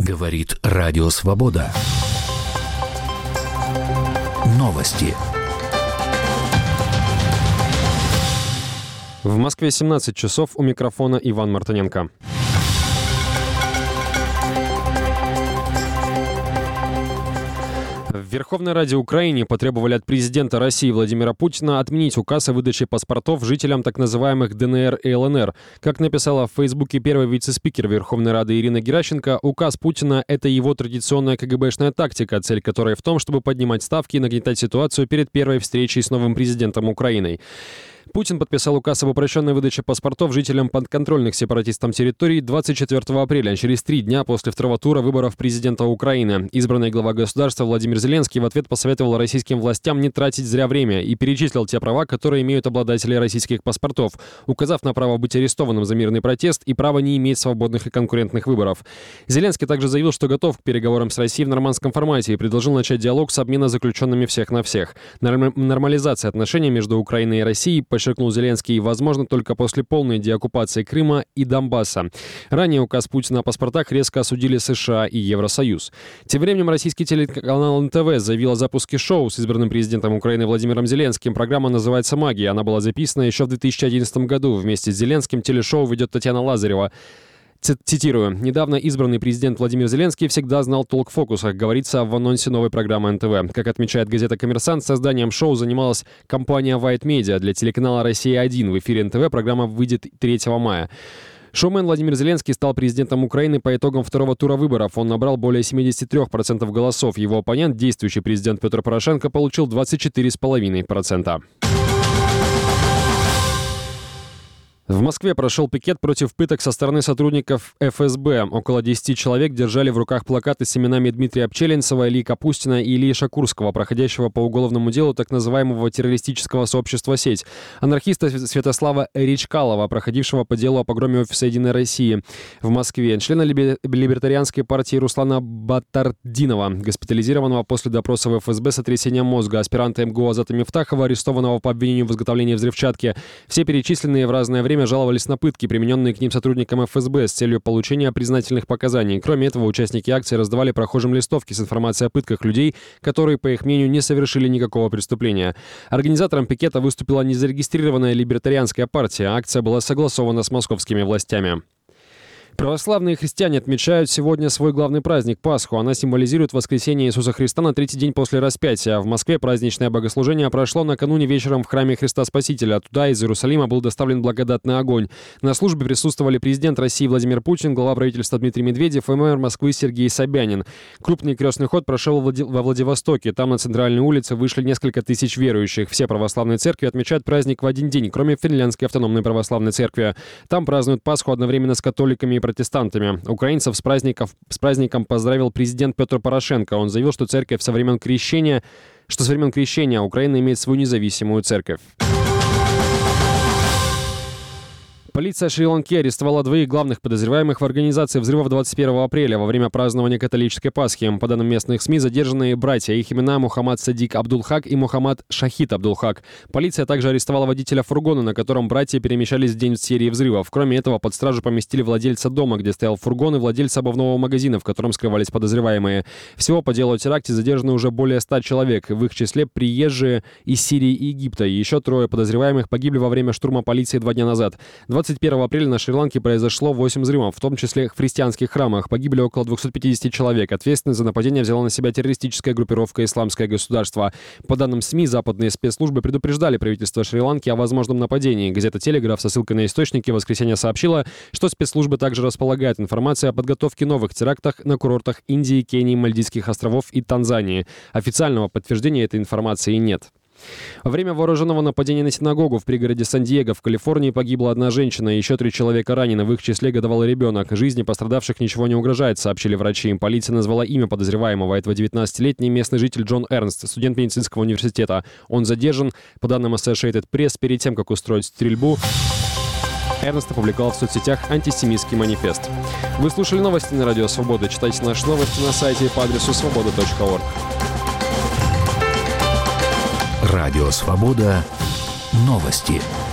Говорит Радио Свобода. Новости. В Москве 17 часов, у микрофона Иван Мартыненко. В Верховной Раде Украины потребовали от президента России Владимира Путина отменить указ о выдаче паспортов жителям так называемых ДНР и ЛНР. Как написала в Фейсбуке первый вице-спикер Верховной Рады Ирина Геращенко, указ Путина – это его традиционная КГБшная тактика, цель которой в том, чтобы поднимать ставки и нагнетать ситуацию перед первой встречей с новым президентом Украины. Путин подписал указ об упрощенной выдаче паспортов жителям подконтрольных сепаратистам территорий 24 апреля, через 3 дня после второго тура выборов президента Украины. Избранный глава государства Владимир Зеленский в ответ посоветовал российским властям не тратить зря время и перечислил те права, которые имеют обладатели российских паспортов, указав на право быть арестованным за мирный протест и право не иметь свободных и конкурентных выборов. Зеленский также заявил, что готов к переговорам с Россией в нормандском формате и предложил начать диалог с обмена заключенными всех на всех. Нормализация отношений между Украиной и Россией, подчеркнул Зеленский, возможно только после полной деоккупации Крыма и Донбасса. Ранее указ Путина о паспортах резко осудили США и Евросоюз. Тем временем российский телеканал НТВ заявил о запуске шоу с избранным президентом Украины Владимиром Зеленским. Программа называется «Магия». Она была записана еще в 2011 году. Вместе с Зеленским телешоу ведет Татьяна Лазарева. Цитирую. «Недавно избранный президент Владимир Зеленский всегда знал толк в фокусах», говорится в анонсе новой программы НТВ. Как отмечает газета «Коммерсант», созданием шоу занималась компания White Media. Для телеканала «Россия-1» в эфире НТВ программа выйдет 3 мая. Шоумен Владимир Зеленский стал президентом Украины по итогам второго тура выборов. Он набрал более 73% голосов. Его оппонент, действующий президент Петр Порошенко, получил 24,5%. В Москве прошел пикет против пыток со стороны сотрудников ФСБ. Около 10 человек держали в руках плакаты с именами Дмитрия Пчелинцева, Ильи Капустина и Ильи Шакурского, проходящего по уголовному делу так называемого террористического сообщества «Сеть», анархиста Святослава Речкалова, проходившего по делу о погроме офиса «Единой России» в Москве, члена либертарианской партии Руслана Батардинова, госпитализированного после допроса в ФСБ с сотрясением мозга, аспиранта МГУ Азата Мифтахова, арестованного по обвинению в изготовлении взрывчатки. Все перечисленные в разное время жаловались на пытки, примененные к ним сотрудникам ФСБ с целью получения признательных показаний. Кроме этого, участники акции раздавали прохожим листовки с информацией о пытках людей, которые, по их мнению, не совершили никакого преступления. Организатором пикета выступила незарегистрированная либертарианская партия. Акция была согласована с московскими властями. Православные христиане отмечают сегодня свой главный праздник – Пасху. Она символизирует воскресение Иисуса Христа на третий день после распятия. В Москве праздничное богослужение прошло накануне вечером в храме Христа Спасителя. Туда из Иерусалима был доставлен благодатный огонь. На службе присутствовали президент России Владимир Путин, глава правительства Дмитрий Медведев и мэр Москвы Сергей Собянин. Крупный крестный ход прошел во Владивостоке. Там на центральной улице вышли несколько тысяч верующих. Все православные церкви отмечают праздник в один день, кроме Финляндской автономной православной церкви. Там празднуют Пасху одновременно с католиками и протестантами. Украинцев с праздником поздравил президент Петр Порошенко. Он заявил, что со времен крещения Украина имеет свою независимую церковь. Полиция Шри-Ланки арестовала 2 главных подозреваемых в организации взрывов 21 апреля во время празднования католической Пасхи. По данным местных СМИ, задержанные братья. Их имена Мухаммад Садик Абдулхак и Мухаммад Шахид Абдулхак. Полиция также арестовала водителя фургона, на котором братья перемещались в день серии взрывов. Кроме этого, под стражу поместили владельца дома, где стоял фургон, и владельца обувного магазина, в котором скрывались подозреваемые. Всего по делу о теракте задержаны уже более 100 человек. В их числе приезжие из Сирии и Египта. И еще 3 подозреваемых погибли во время штурма полиции 2 дня назад. 21 апреля на Шри-Ланке произошло 8 взрывов, в том числе в христианских храмах. Погибли около 250 человек. Ответственность за нападение взяла на себя террористическая группировка «Исламское государство». По данным СМИ, западные спецслужбы предупреждали правительство Шри-Ланки о возможном нападении. Газета «Телеграф» со ссылкой на источники в воскресенье сообщила, что спецслужбы также располагают информацией о подготовке новых терактов на курортах Индии, Кении, Мальдивских островов и Танзании. Официального подтверждения этой информации нет. Во время вооруженного нападения на синагогу в пригороде Сан-Диего в Калифорнии погибла 1 женщина, еще 3 человека ранены, в их числе годовалый ребенок. Жизни пострадавших ничего не угрожает, сообщили врачи. Полиция назвала имя подозреваемого. Этого 19-летний местный житель Джон Эрнст, студент медицинского университета. Он задержан. По данным Associated Press, перед тем, как устроить стрельбу, Эрнст опубликовал в соцсетях антисемитский манифест. Вы слушали новости на Радио Свобода. Читайте наши новости на сайте по адресу svoboda.org. Радио Свобода. Новости.